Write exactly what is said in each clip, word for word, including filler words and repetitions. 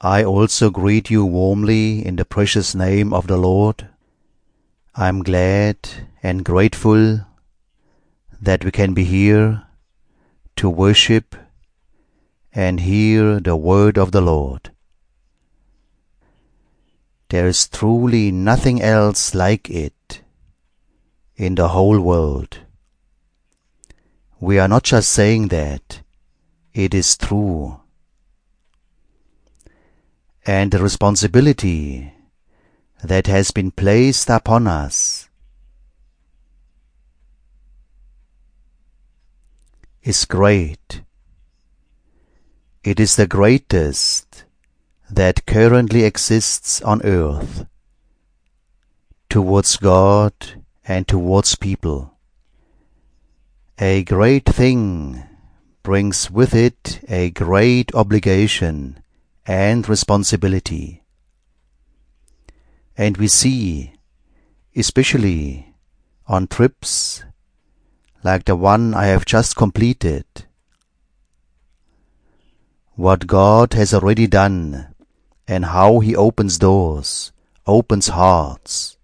I also greet you warmly in the precious name of the Lord. I am glad and grateful that we can be here to worship and hear the word of the Lord. There is truly nothing else like it in the whole world. We are not just saying that, it is true. And the responsibility that has been placed upon us is great. It is the greatest that currently exists on earth towards God and towards people. A great thing brings with it a great obligation and responsibility. And we see, especially on trips like the one I have just completed, what God has already done and how He opens doors, opens hearts,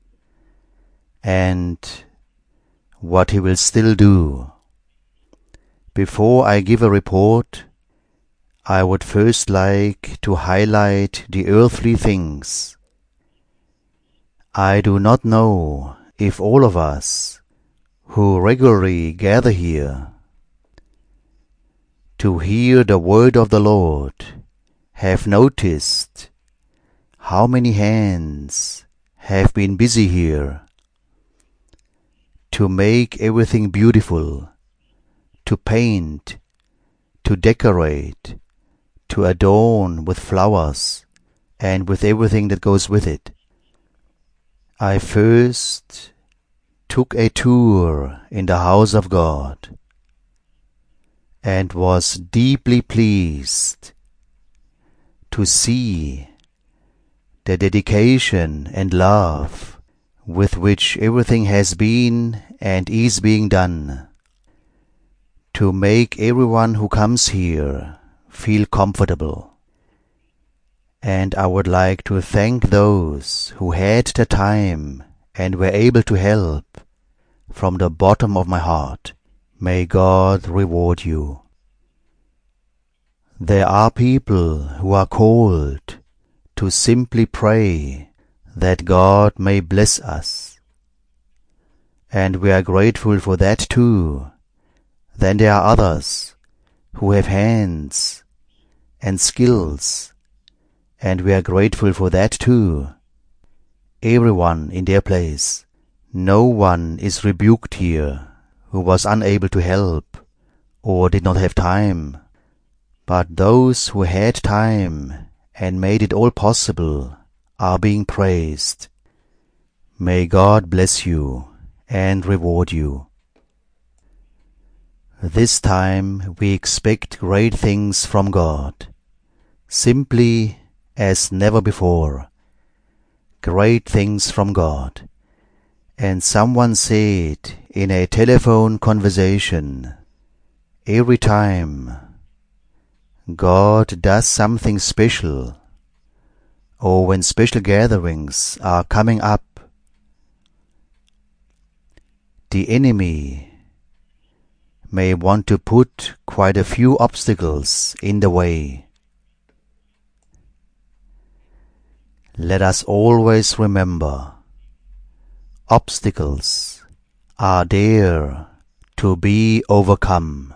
and what He will still do. Before I give a report, I would first like to highlight the earthly things. I do not know if all of us who regularly gather here to hear the word of the Lord have noticed how many hands have been busy here to make everything beautiful, to paint, to decorate, to adorn with flowers and with everything that goes with it. I first took a tour in the house of God and was deeply pleased to see the dedication and love with which everything has been and is being done to make everyone who comes here feel comfortable. And I would like to thank those who had the time and were able to help from the bottom of my heart. May God reward you. There are people who are called to simply pray that God may bless us. And we are grateful for that too. Then there are others who have hands and skills, and we are grateful for that too. Everyone in their place. No one is rebuked here who was unable to help or did not have time. But those who had time and made it all possible are being praised. May God bless you and reward you. This time we expect great things from God, simply as never before. Great things from God. And someone said in a telephone conversation, every time God does something special, or when special gatherings are coming up, the enemy may want to put quite a few obstacles in the way. Let us always remember, obstacles are there to be overcome.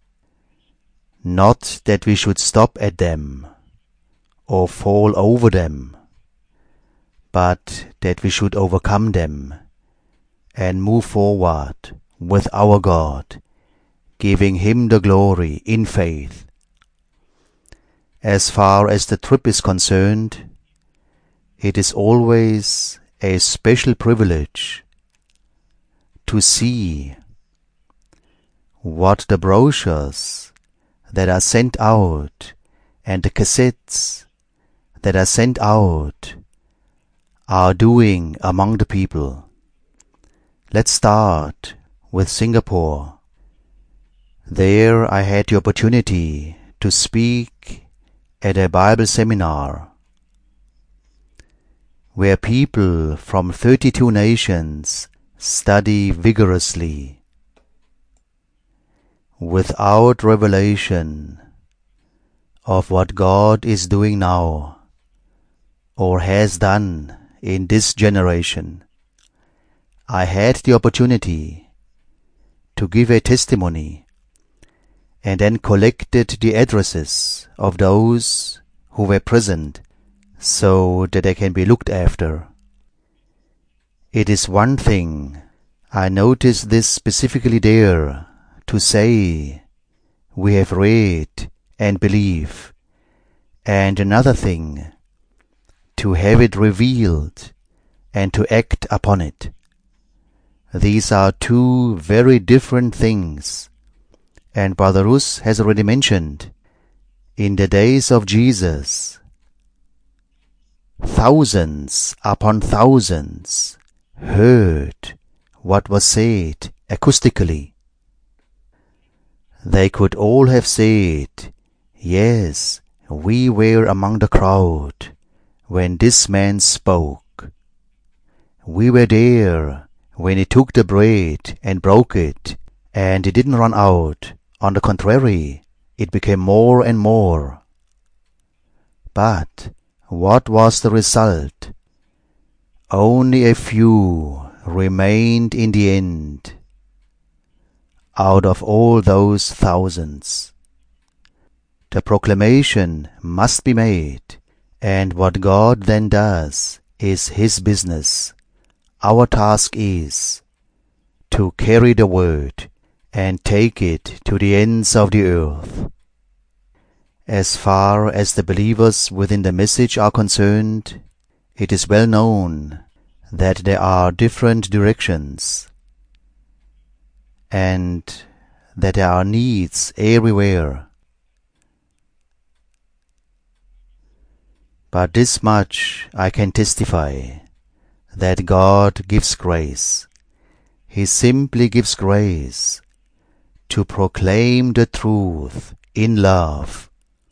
Not that we should stop at them or fall over them, but that we should overcome them and move forward with our God, giving Him the glory in faith. As far as the trip is concerned, it is always a special privilege to see what the brochures that are sent out and the cassettes that are sent out are doing among the people. Let's start with Singapore. There I had the opportunity to speak at a Bible seminar where people from thirty-two nations study vigorously without revelation of what God is doing now or has done in this generation. I had the opportunity to give a testimony and then collected the addresses of those who were present so that they can be looked after. It is one thing, I noticed this specifically there, to say we have read and believe, and another thing to have it revealed and to act upon it. These are two very different things, and Brother Rus has already mentioned, in the days of Jesus, thousands upon thousands heard what was said acoustically. They could all have said, yes, we were among the crowd when this man spoke. We were there when he took the bread and broke it, and it didn't run out. On the contrary, it became more and more. But what was the result? Only a few remained in the end out of all those thousands. The proclamation must be made, and what God then does is His business. Our task is to carry the word and take it to the ends of the earth. As far as the believers within the message are concerned, it is well known that there are different directions and that there are needs everywhere. But this much I can testify, that God gives grace. He simply gives grace to proclaim the truth in love,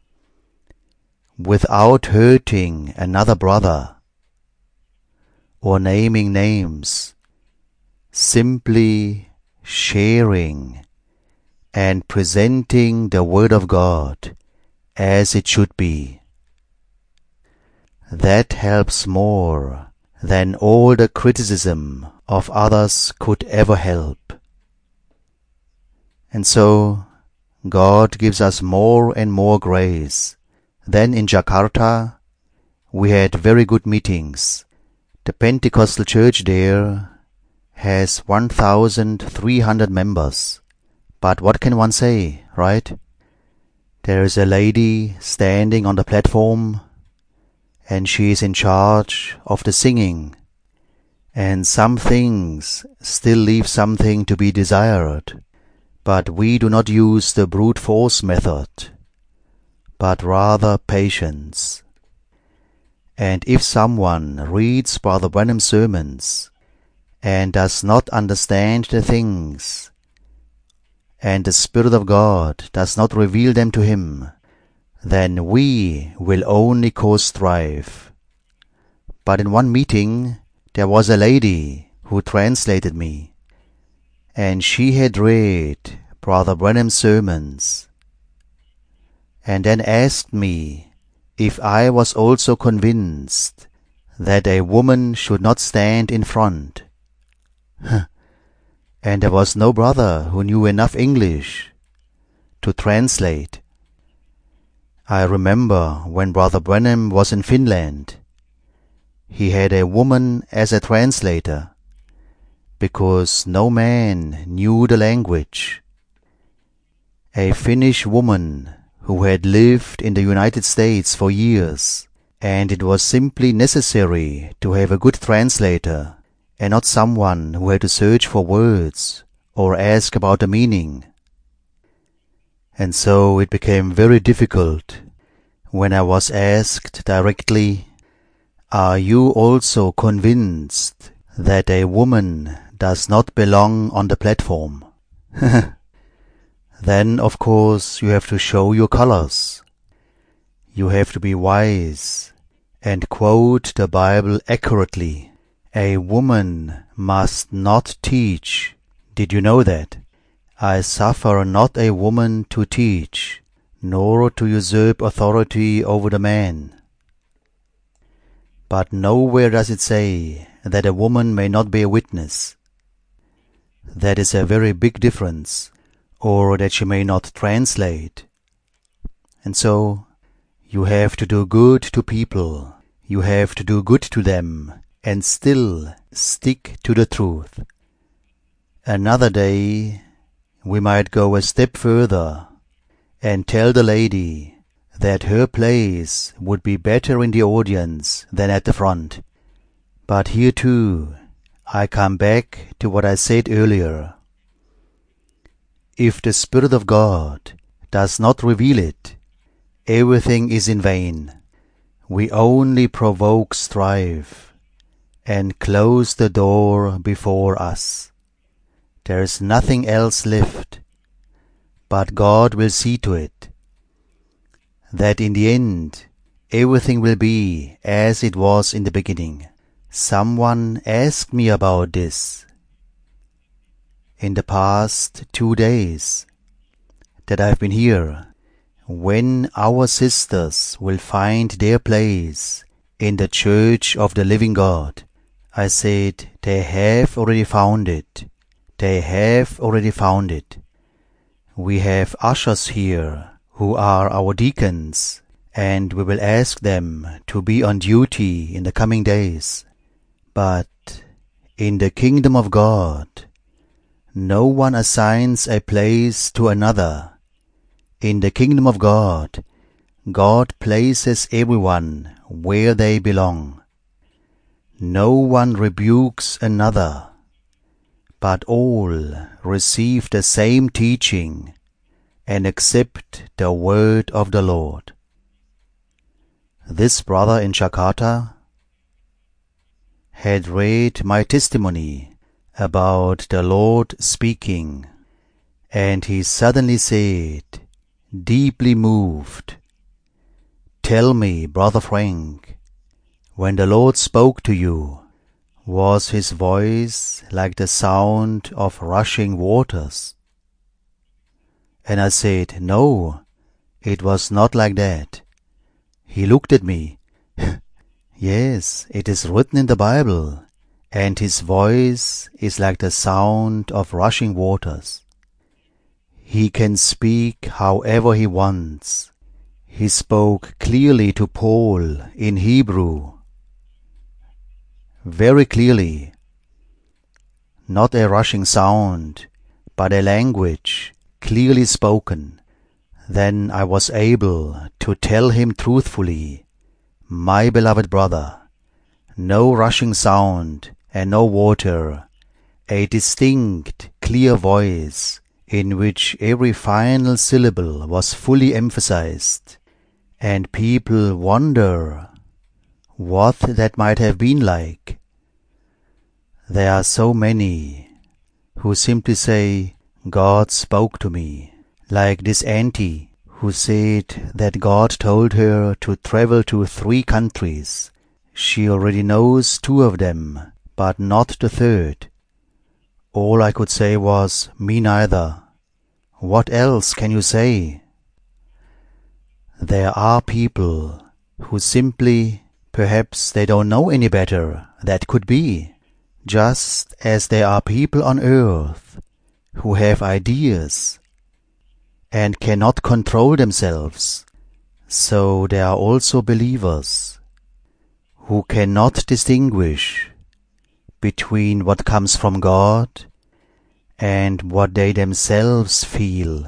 without hurting another brother or naming names, simply sharing and presenting the Word of God as it should be. That helps more than all the criticism of others could ever help. And so God gives us more and more grace. Then in Jakarta we had very good meetings. The Pentecostal church there has one thousand three hundred members. But what can one say, right? There is a lady standing on the platform, and she is in charge of the singing, and some things still leave something to be desired. But we do not use the brute force method, but rather patience. And if someone reads Brother Branham's sermons and does not understand the things, and the Spirit of God does not reveal them to him, then we will only cause strife. But in one meeting there was a lady who translated me, and she had read Brother Branham's sermons, and then asked me if I was also convinced that a woman should not stand in front. And there was no brother who knew enough English to translate. I remember when Brother Branham was in Finland, he had a woman as a translator, because no man knew the language. A Finnish woman who had lived in the United States for years, and it was simply necessary to have a good translator, and not someone who had to search for words or ask about the meaning. And so it became very difficult when I was asked directly, "Are you also convinced that a woman does not belong on the platform?" Then, of course, you have to show your colors. You have to be wise and quote the Bible accurately. A woman must not teach. Did you know that? I suffer not a woman to teach, nor to usurp authority over the man. But nowhere does it say that a woman may not bear witness. That is a very big difference, or that she may not translate. And so, you have to do good to people. You have to do good to them, and still stick to the truth. Another day, we might go a step further and tell the lady that her place would be better in the audience than at the front. But here too, I come back to what I said earlier. If the Spirit of God does not reveal it, everything is in vain. We only provoke strife and close the door before us. There is nothing else left, but God will see to it that in the end everything will be as it was in the beginning. Someone asked me about this in the past two days that I've been here. When our sisters will find their place in the Church of the Living God, I said, they have already found it. They have already found it. We have ushers here who are our deacons, and we will ask them to be on duty in the coming days. But in the kingdom of God, no one assigns a place to another. In the kingdom of God, God places everyone where they belong. No one rebukes another, but all receive the same teaching and accept the word of the Lord. This brother in Jakarta had read my testimony about the Lord speaking, and he suddenly said, deeply moved, "Tell me, Brother Frank, when the Lord spoke to you, was his voice like the sound of rushing waters?" And I said, "No, it was not like that." He looked at me. "Yes, it is written in the Bible, and his voice is like the sound of rushing waters." He can speak however he wants. He spoke clearly to Paul in Hebrew, very clearly. Not a rushing sound, but a language clearly spoken. Then I was able to tell him truthfully, "My beloved brother, no rushing sound and no water, a distinct, clear voice in which every final syllable was fully emphasized, and people wonder what that might have been like." There are so many who simply say, "God spoke to me," like this auntie who said that God told her to travel to three countries. She already knows two of them, but not the third. All I could say was, "Me neither." What else can you say? There are people who simply, perhaps they don't know any better, that could be, just as there are people on earth who have ideas and cannot control themselves. So there are also believers who cannot distinguish between what comes from God and what they themselves feel.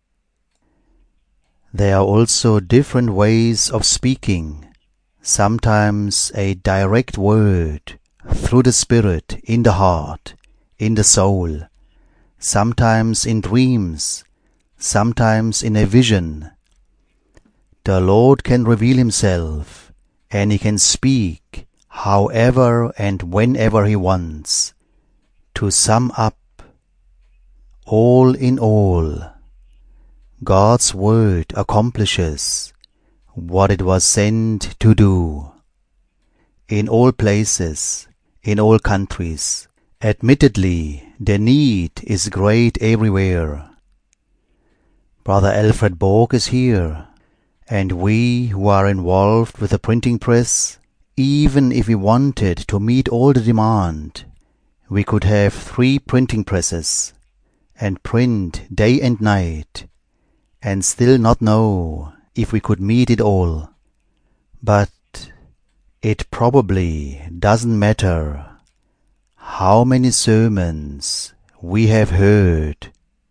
There are also different ways of speaking, sometimes a direct word through the Spirit in the heart, in the soul, sometimes in dreams, sometimes in a vision. The Lord can reveal himself, and he can speak however and whenever he wants. To sum up, all in all, God's word accomplishes what it was sent to do. In all places, in all countries, admittedly, the need is great everywhere. Brother Alfred Borg is here, and we who are involved with the printing press, even if we wanted to meet all the demand, we could have three printing presses and print day and night, and still not know if we could meet it all. But it probably doesn't matter how many sermons we have heard,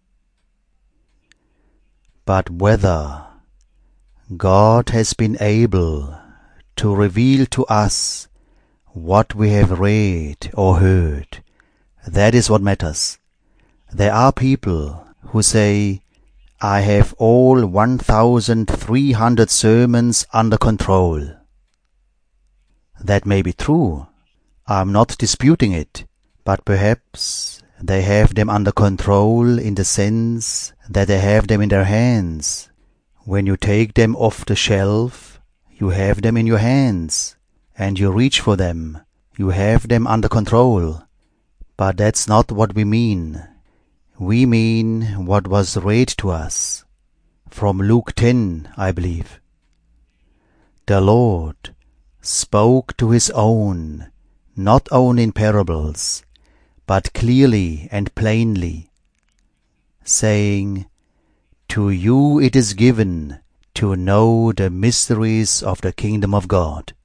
but whether God has been able to reveal to us what we have read or heard. That is what matters. There are people who say, I have all one thousand three hundred sermons under control. That may be true. I'm not disputing it, but perhaps they have them under control in the sense that they have them in their hands. When you take them off the shelf, you have them in your hands, and you reach for them. You have them under control. But that's not what we mean. We mean what was read to us from Luke ten, I believe. The Lord spoke to his own, not only in parables, but clearly and plainly, saying, To you it is given to know the mysteries of the kingdom of God.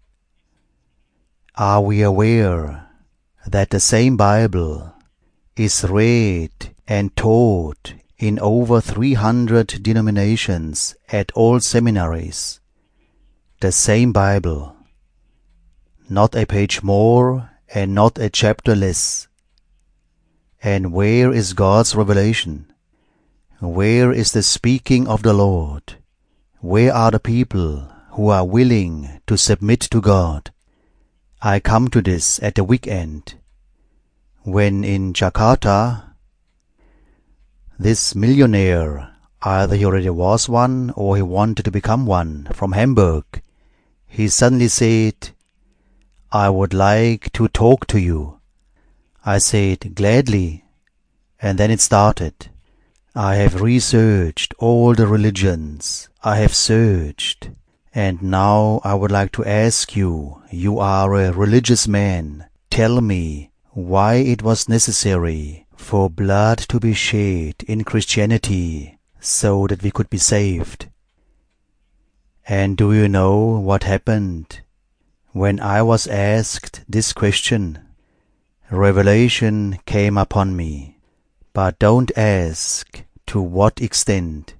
Are we aware that the same Bible is read and taught in over three hundred denominations at all seminaries? The same Bible, not a page more and not a chapter less. And where is God's revelation? Where is the speaking of the Lord? Where are the people who are willing to submit to God? I come to this at the weekend, when in Jakarta, this millionaire, either he already was one or he wanted to become one, from Hamburg, he suddenly said, I would like to talk to you. I said, gladly, and then it started. I have researched all the religions, I have searched, and now I would like to ask you, you are a religious man, tell me why it was necessary for blood to be shed in Christianity so that we could be saved. And do you know what happened when I was asked this question? Revelation came upon me, but don't ask to what extent.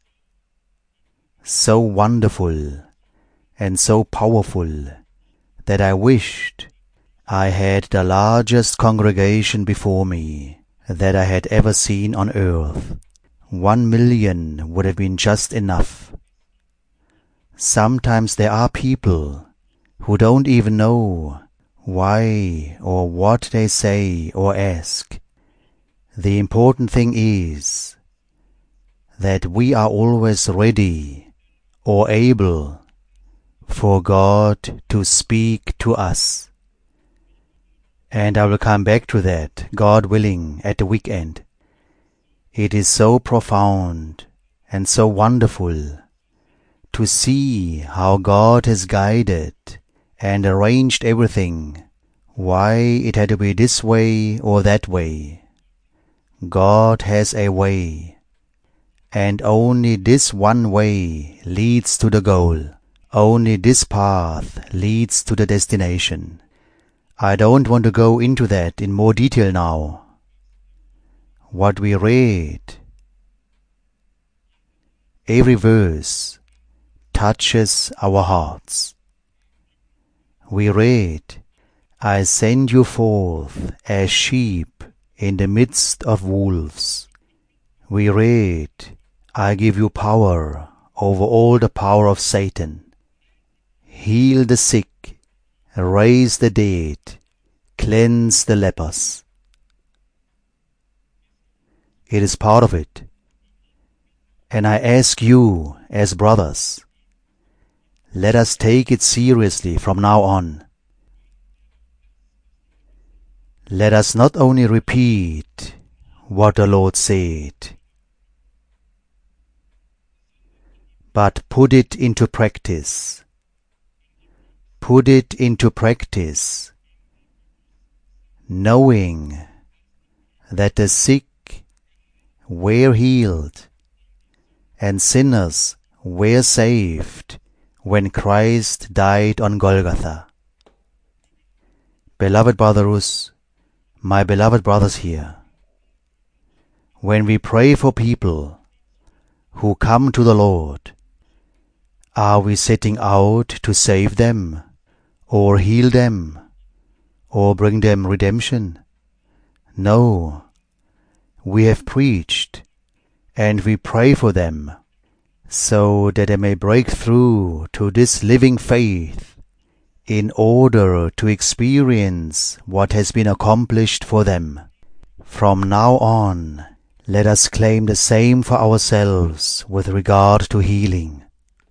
So wonderful and so powerful that I wished I had the largest congregation before me that I had ever seen on earth. One million would have been just enough. Sometimes there are people who don't even know why or what they say or ask. The important thing is that we are always ready or able for God to speak to us. And I will come back to that, God willing, at the weekend. It is so profound and so wonderful to see how God has guided and arranged everything, why it had to be this way or that way. God has a way, and only this one way leads to the goal. Only this path leads to the destination. I don't want to go into that in more detail now. What we read, every verse touches our hearts. We read, I send you forth as sheep in the midst of wolves. We read, I give you power over all the power of Satan. Heal the sick, raise the dead, cleanse the lepers. It is part of it. And I ask you as brothers, let us take it seriously from now on. Let us not only repeat what the Lord said, but put it into practice. Put it into practice, knowing that the sick were healed and sinners were saved when Christ died on Golgotha. Beloved brothers, my beloved brothers here, when we pray for people who come to the Lord, are we setting out to save them, or heal them, or bring them redemption? No, we have preached, and we pray for them, so that they may break through to this living faith, in order to experience what has been accomplished for them. From now on, let us claim the same for ourselves with regard to healing.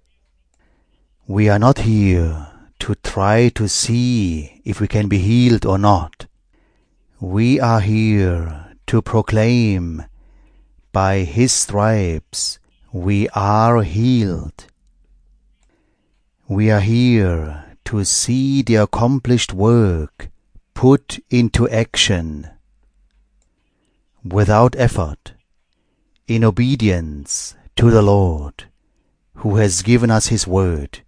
We are not here to try to see if we can be healed or not. We are here to proclaim, by His stripes we are healed. We are here to see the accomplished work put into action, without effort, in obedience to the Lord, who has given us His word.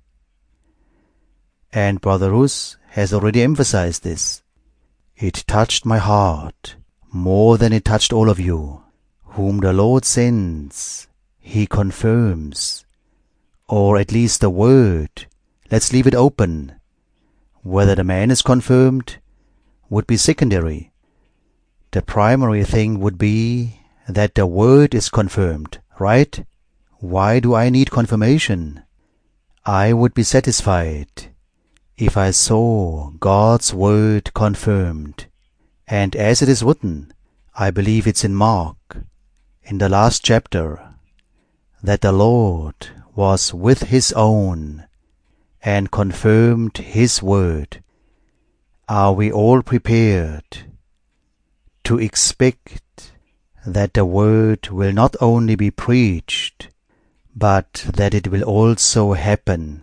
And Brother Rus has already emphasized this. It touched my heart more than it touched all of you. Whom the Lord sends, He confirms, or at least the word. Let's leave it open. Whether the man is confirmed would be secondary. The primary thing would be that the word is confirmed, right? Why do I need confirmation? I would be satisfied if I saw God's word confirmed. And as it is written, I believe it's in Mark, in the last chapter, that the Lord was with His own and confirmed His word. Are we all prepared to expect that the word will not only be preached, but that it will also happen?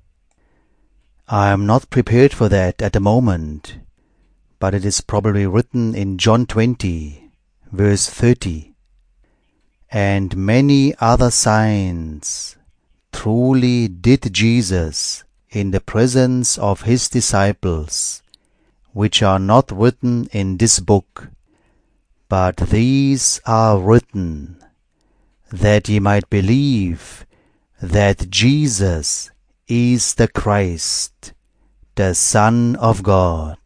I am not prepared for that at the moment, but it is probably written in John twenty, verse thirty. And many other signs truly did Jesus in the presence of His disciples, which are not written in this book, but these are written, that ye might believe that Jesus is the Christ, the Son of God,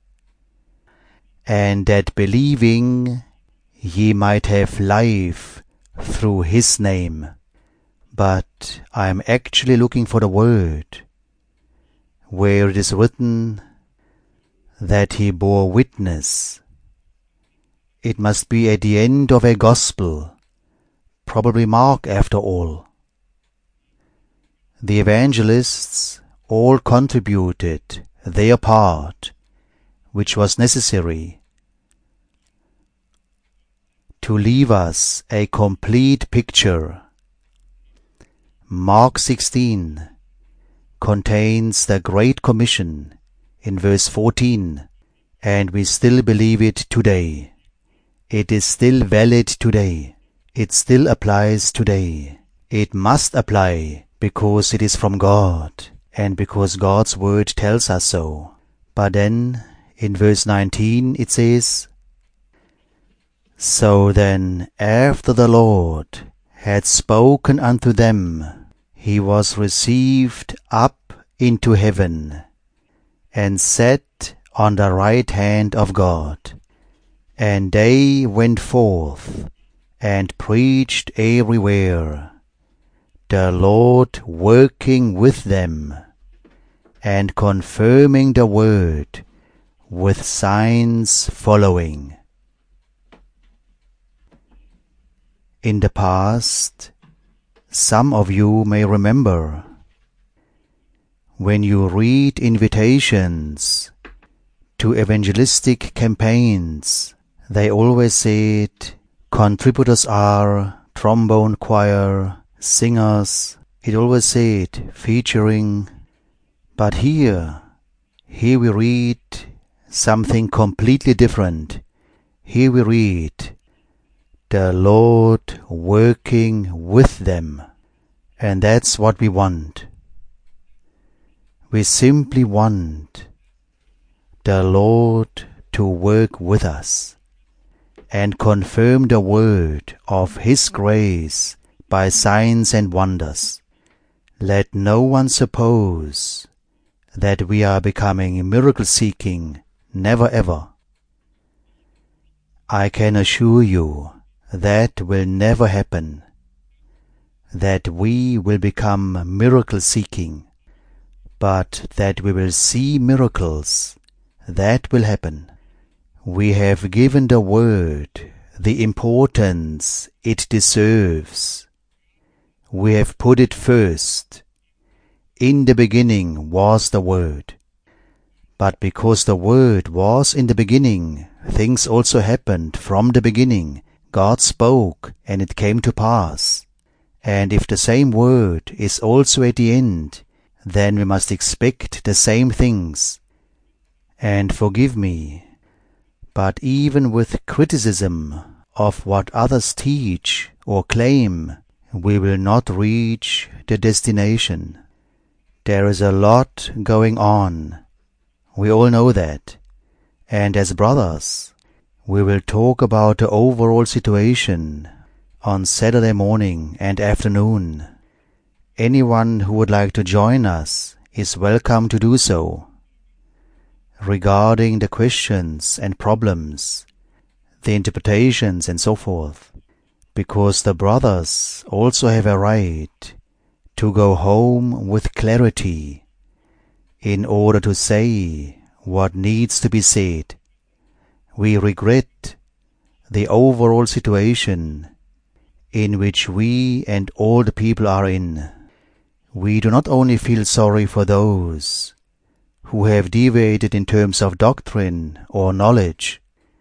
and that believing ye might have life through His name. But I am actually looking for the word where it is written that He bore witness. It must be at the end of a gospel, probably Mark after all. The evangelists all contributed their part, which was necessary to leave us a complete picture. Mark sixteen contains the Great Commission in verse fourteen, and we still believe it today. It is still valid today. It still applies today. It must apply because it is from God, and because God's word tells us so. But then, in verse nineteen, it says, So then, after the Lord had spoken unto them, He was received up into heaven, and sat on the right hand of God. And they went forth, and preached everywhere, the Lord working with them, and confirming the word with signs following. In the past, some of you may remember when you read invitations to evangelistic campaigns, they always say it, contributors are trombone choir, singers, it always said featuring. But here, here we read something completely different. Here we read the Lord working with them. And that's what we want. We simply want the Lord to work with us and confirm the word of His grace by signs and wonders. Let no one suppose that we are becoming miracle-seeking, never ever. I can assure you that will never happen, that we will become miracle-seeking, but that we will see miracles, that will happen. We have given the word the importance it deserves. We have put it first. In the beginning was the Word. But because the Word was in the beginning, things also happened from the beginning. God spoke, and it came to pass. And if the same Word is also at the end, then we must expect the same things. And forgive me, but even with criticism of what others teach or claim, we will not reach the destination. There is a lot going on. We all know that. And as brothers, we will talk about the overall situation on Saturday morning and afternoon. Anyone who would like to join us is welcome to do so. Regarding the questions and problems, the interpretations and so forth, because the brothers also have a right to go home with clarity in order to say what needs to be said. We regret the overall situation in which we and all the people are in. We do not only feel sorry for those who have deviated in terms of doctrine or knowledge.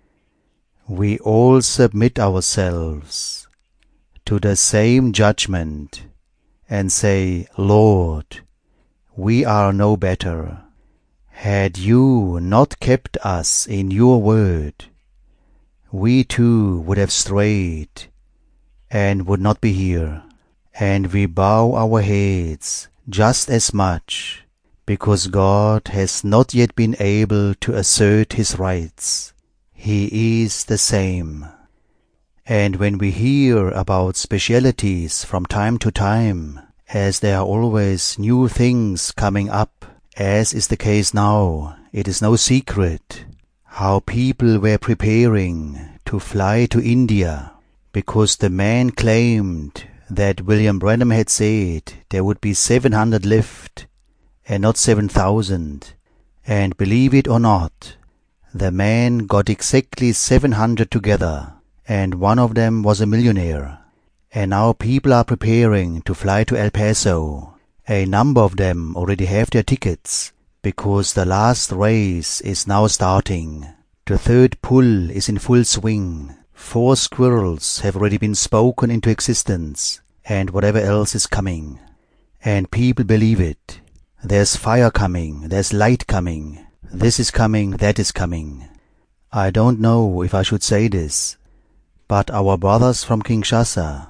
We all submit ourselves to the same judgment and say, Lord, we are no better. Had you not kept us in your word, we too would have strayed and would not be here. And we bow our heads just as much because God has not yet been able to assert His rights. He is the same. And when we hear about specialities from time to time, as there are always new things coming up, as is the case now, it is no secret how people were preparing to fly to India because the man claimed that William Branham had said there would be seven hundred left and not seven thousand. And believe it or not, the man got exactly seven hundred together, and one of them was a millionaire. And now people are preparing to fly to El Paso. A number of them already have their tickets, because the last race is now starting. The third pull is in full swing. Four squirrels have already been spoken into existence, and whatever else is coming. And people believe it. There's fire coming, there's light coming, this is coming, that is coming. I don't know if I should say this, but our brothers from Kinshasa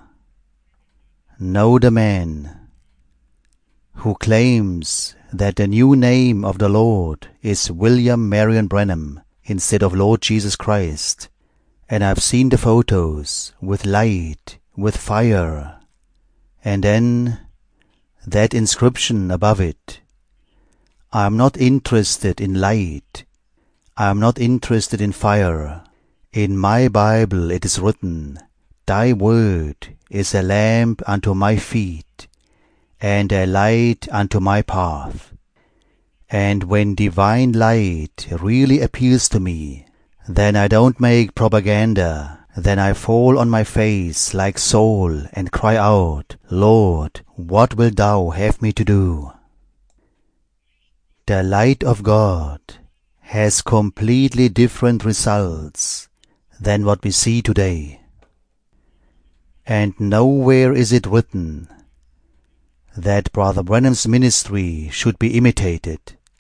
know the man who claims that the new name of the Lord is William Marion Branham instead of Lord Jesus Christ. And I've seen the photos with light, with fire, and then that inscription above it. I am not interested in light. I am not interested in fire. In my Bible it is written, Thy word is a lamp unto my feet, and a light unto my path. And when divine light really appeals to me, then I don't make propaganda. Then I fall on my face like Saul and cry out, Lord, what wilt thou have me to do? the light of God has completely different results than what we see today. And nowhere is it written that Brother Branham's ministry should be imitated.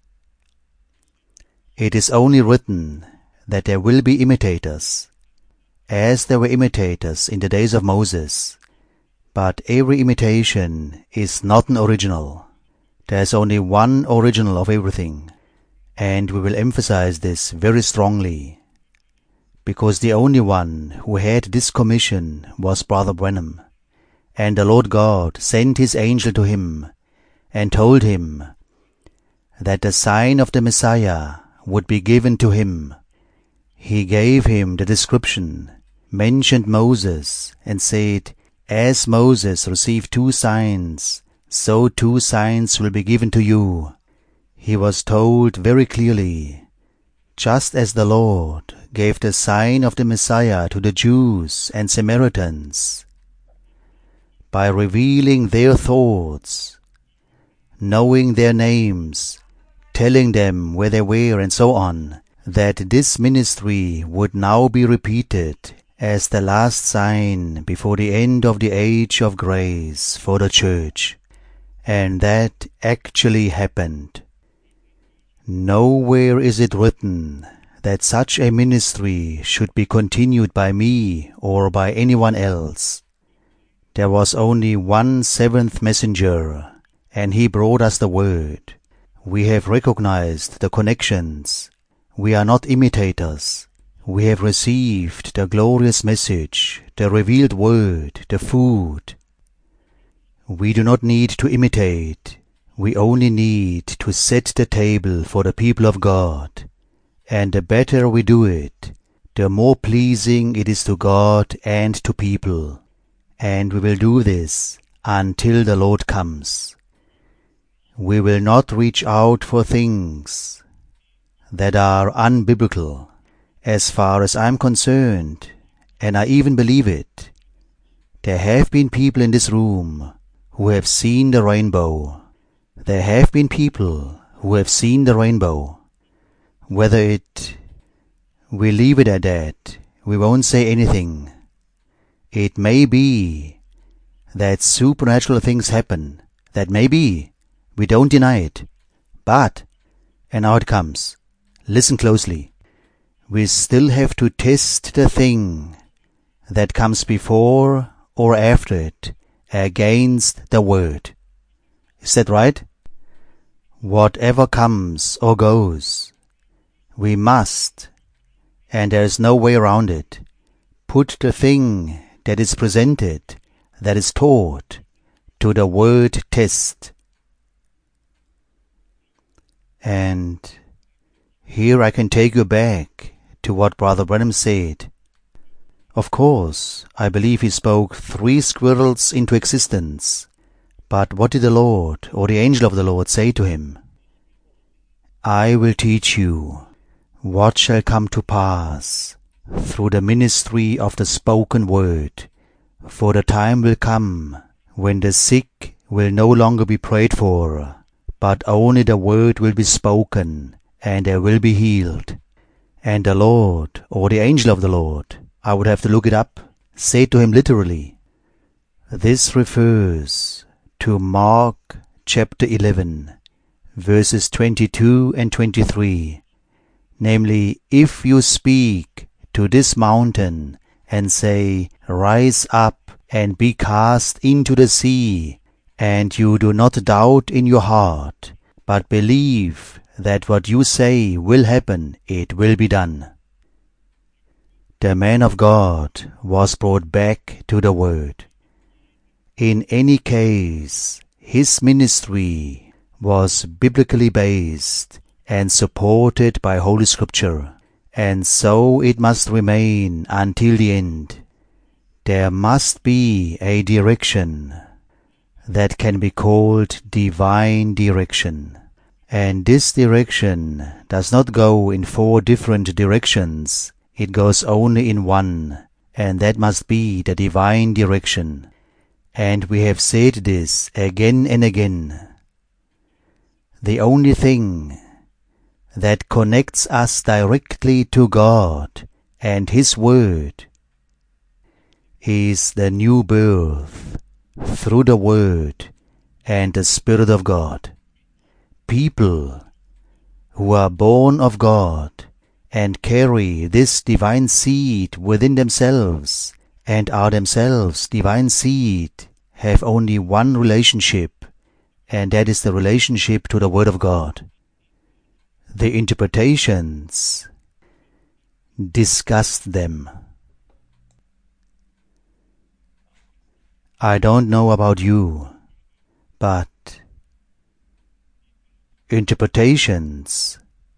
It is only written that there will be imitators, as there were imitators in the days of Moses. But every imitation is not an original. There is only one original of everything, and we will emphasize this very strongly, because the only one who had this commission was Brother Branham, and the Lord God sent His angel to him and told him that the sign of the Messiah would be given to him. He gave him the description, mentioned Moses, and said, "As Moses received two signs, so two signs will be given to you." He was told very clearly, just as the Lord gave the sign of the Messiah to the Jews and Samaritans, by revealing their thoughts, knowing their names, telling them where they were, and so on, that this ministry would now be repeated as the last sign before the end of the age of grace for the church. And that actually happened. Nowhere is it written that such a ministry should be continued by me or by anyone else. There was only one seventh messenger, and he brought us the word. We have recognized the connections. We are not imitators. We have received the glorious message, the revealed word, the food. We do not need to imitate. We only need to set the table for the people of God. And the better we do it, the more pleasing it is to God and to people. And we will do this until the Lord comes. We will not reach out for things that are unbiblical. As far as I'm concerned, and I even believe it, there have been people in this room who have seen the rainbow. There have been people who have seen the rainbow. Whether it, we leave it at that, we won't say anything. It may be that supernatural things happen. That may be. We don't deny it. But, and now it comes, listen closely. We still have to test the thing that comes before or after it against the word. Is that right? Whatever comes or goes, we must, and there is no way around it, put the thing that is presented, that is taught, to the word test. And here I can take you back to what Brother Branham said. Of course, I believe he spoke three squirrels into existence. But what did the Lord, or the angel of the Lord, say to him? "I will teach you what shall come to pass through the ministry of the spoken word. For the time will come when the sick will no longer be prayed for, but only the word will be spoken, and they will be healed." And the Lord, or the angel of the Lord, I would have to look it up, said to him literally. This refers to Mark chapter eleven, verses twenty-two and twenty-three. Namely, if you speak to this mountain and say, "Rise up and be cast into the sea," and you do not doubt in your heart, but believe that what you say will happen, it will be done. The man of God was brought back to the Word. In any case, his ministry was biblically based and supported by Holy Scripture, and so it must remain until the end. There must be a direction that can be called divine direction. And this direction does not go in four different directions. It goes only in one, and that must be the divine direction. And we have said this again and again. The only thing that connects us directly to God and His Word, is the new birth through the Word and the Spirit of God. People who are born of God and carry this divine seed within themselves and are themselves divine seed have only one relationship, and that is the relationship to the Word of God. The interpretations disgust them. I don't know about you, but interpretations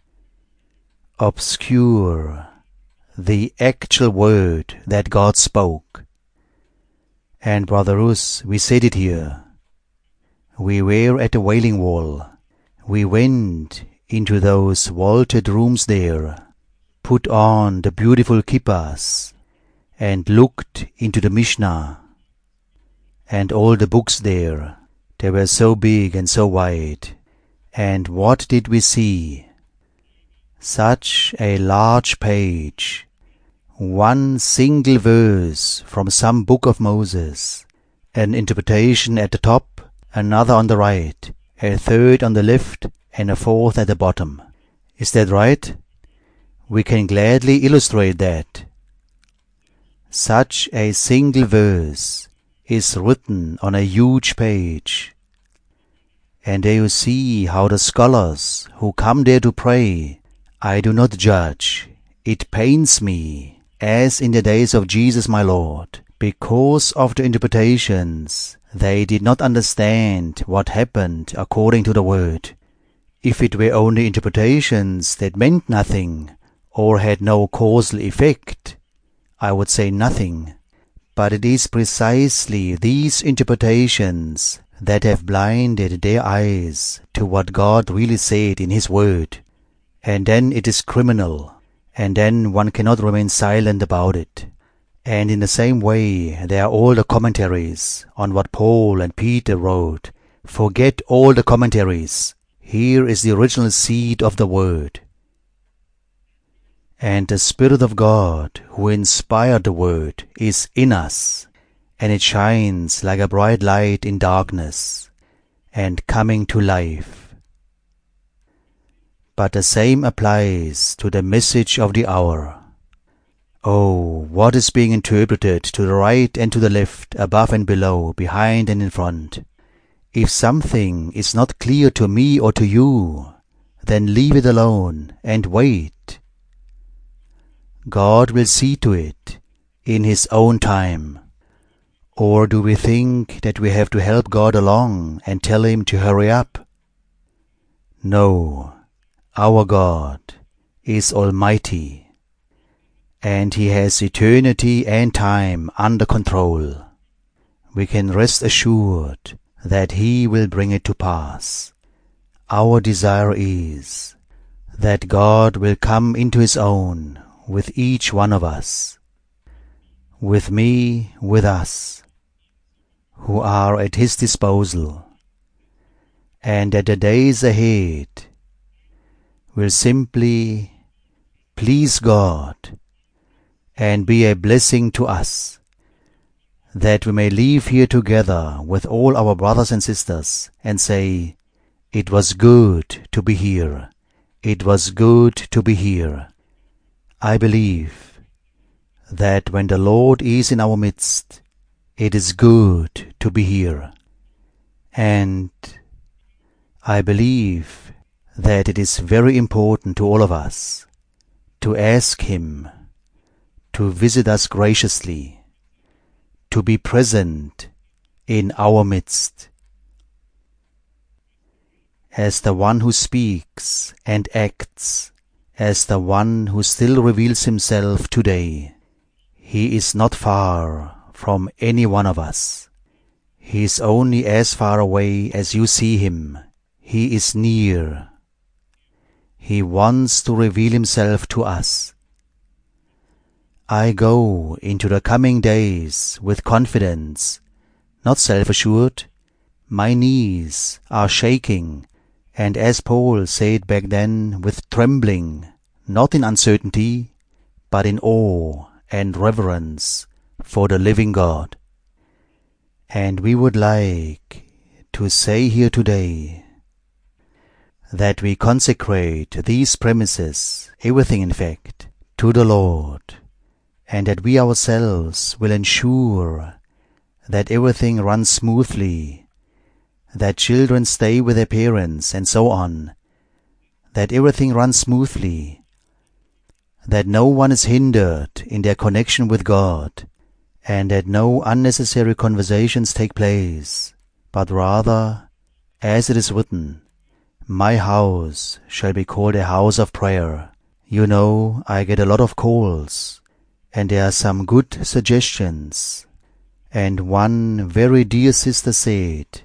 obscure the actual word that God spoke. And Brother Rus, we said it here. We were at the Wailing Wall. We went into those vaulted rooms there, put on the beautiful kippas, and looked into the Mishnah and all the books there. They were so big and so wide. And what did we see? Such a large page, one single verse from some book of Moses, an interpretation at the top, another on the right, a third on the left, and a fourth at the bottom. Is that right? We can gladly illustrate that. Such a single verse is written on a huge page. And there you see how the scholars who come there to pray, I do not judge. It pains me, as in the days of Jesus my Lord, because of the interpretations. They did not understand what happened according to the Word. If it were only interpretations that meant nothing, or had no causal effect, I would say nothing. But it is precisely these interpretations that have blinded their eyes to what God really said in His Word. And then it is criminal, and then one cannot remain silent about it. And in the same way, there are all the commentaries on what Paul and Peter wrote. Forget all the commentaries. Here is the original seed of the Word. And the Spirit of God, who inspired the Word, is in us, and it shines like a bright light in darkness, and coming to life. But the same applies to the message of the hour. Oh, what is being interpreted to the right and to the left, above and below, behind and in front? If something is not clear to me or to you, then leave it alone and wait. God will see to it in His own time. Or do we think that we have to help God along and tell Him to hurry up? No, our God is almighty, and He has eternity and time under control. We can rest assured that He will bring it to pass. Our desire is that God will come into His own with each one of us, with me, with us, who are at His disposal, and that the days ahead will simply please God and be a blessing to us, that we may live here together with all our brothers and sisters and say, it was good to be here, it was good to be here. I believe that when the Lord is in our midst, it is good to be here. And I believe that it is very important to all of us to ask Him to visit us graciously, to be present in our midst, as the one who speaks and acts, as the one who still reveals Himself today. He is not far from any one of us. He is only as far away as you see Him. He is near. He wants to reveal Himself to us. I go into the coming days with confidence, not self-assured. My knees are shaking, And as Paul said back then, with trembling, not in uncertainty, but in awe and reverence for the living God. And we would like to say here today that we consecrate these premises, everything in fact, to the Lord, and that we ourselves will ensure that everything runs smoothly, that children stay with their parents and so on, that everything runs smoothly, that no one is hindered in their connection with God, and that no unnecessary conversations take place, but rather, as it is written, my house shall be called a house of prayer. You know, I get a lot of calls, and there are some good suggestions. And one very dear sister said,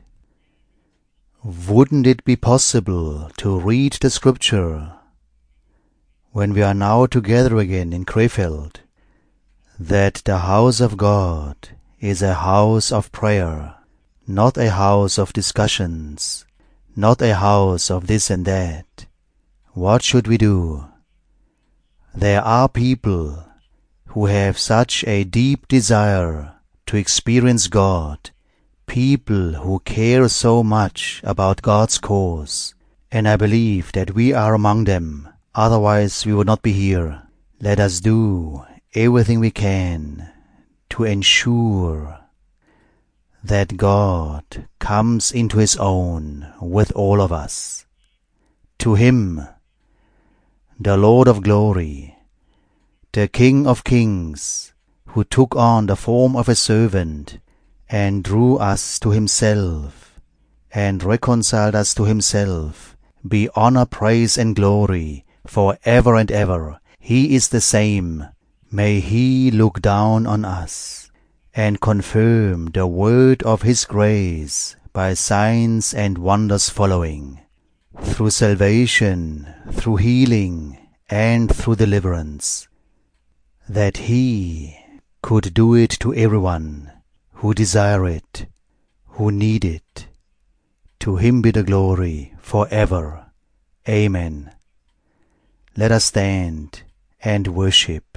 wouldn't it be possible to read the scripture when we are now together again in Krefeld, that the house of God is a house of prayer, not a house of discussions, not a house of this and that. What should we do? There are people who have such a deep desire to experience God, people who care so much about God's cause, and I believe that we are among them, otherwise we would not be here. Let us do everything we can to ensure that God comes into His own with all of us. To Him, the Lord of glory, the King of kings, who took on the form of a servant and drew us to Himself and reconciled us to Himself, be honor, praise, and glory for ever and ever. He is the same. May He look down on us and confirm the word of His grace by signs and wonders following, through salvation, through healing, and through deliverance, that He could do it to everyone who desire it, who need it. To Him be the glory forever. Amen. Let us stand and worship.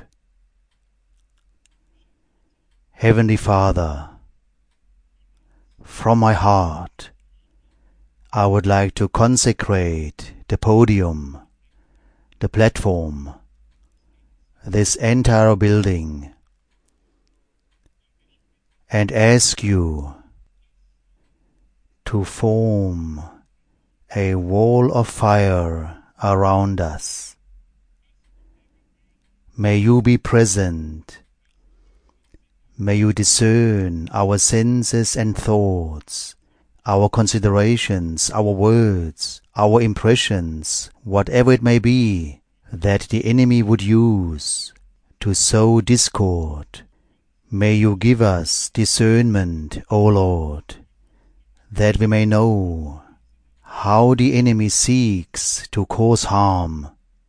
Heavenly Father, from my heart, I would like to consecrate the podium, the platform, this entire building, and ask You to form a wall of fire around us. May You be present. May You discern our senses and thoughts, our considerations, our words, our impressions, whatever it may be, that the enemy would use to sow discord. May You give us discernment, O Lord, that we may know how the enemy seeks to cause harm.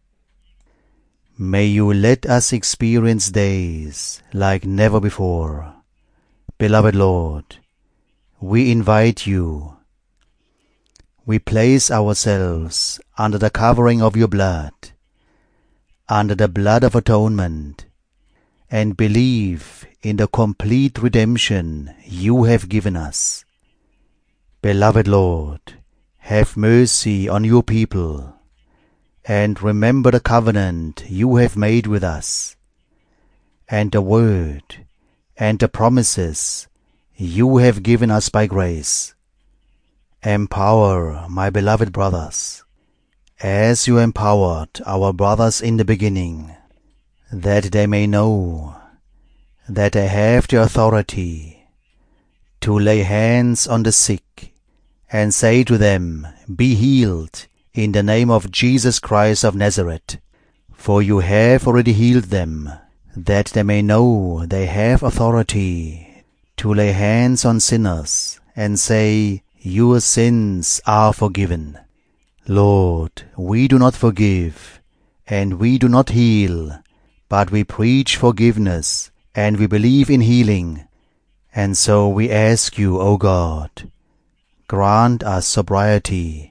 May You let us experience days like never before. Beloved Lord, we invite You. We place ourselves under the covering of Your blood, under the blood of atonement, and believe in the complete redemption You have given us. Beloved Lord, have mercy on Your people, and remember the covenant You have made with us, and the word and the promises You have given us by grace. Empower my beloved brothers, as You empowered our brothers in the beginning, that they may know that they have the authority to lay hands on the sick and say to them, be healed in the name of Jesus Christ of Nazareth. For You have already healed them, that they may know they have authority to lay hands on sinners and say, your sins are forgiven. Lord, we do not forgive, and we do not heal, but we preach forgiveness, and we believe in healing. And so we ask You, O God, grant us sobriety,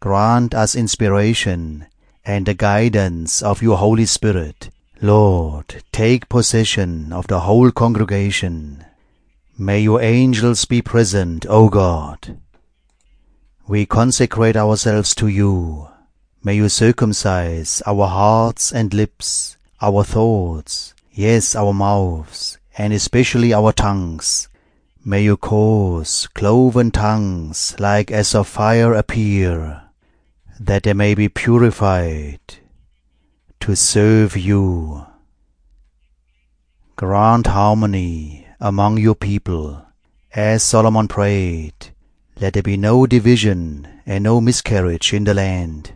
Grant us inspiration and the guidance of your Holy Spirit. Lord, take possession of the whole congregation. May your angels be present, O God. We consecrate ourselves to you. May you circumcise our hearts and lips, our thoughts, yes, our mouths, and especially our tongues. May you cause cloven tongues like as of fire appear, that they may be purified to serve you. Grant harmony among your people. As Solomon prayed, let there be no division and no miscarriage in the land.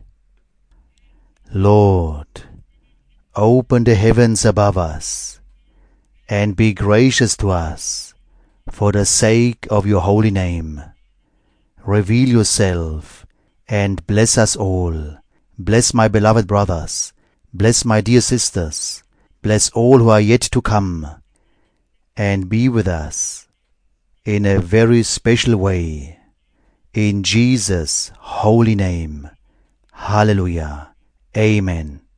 Lord, open the heavens above us, and be gracious to us for the sake of your holy name. Reveal yourself and bless us all. Bless my beloved brothers. Bless my dear sisters. Bless all who are yet to come. And be with us in a very special way. In Jesus' holy name. Hallelujah. Amen.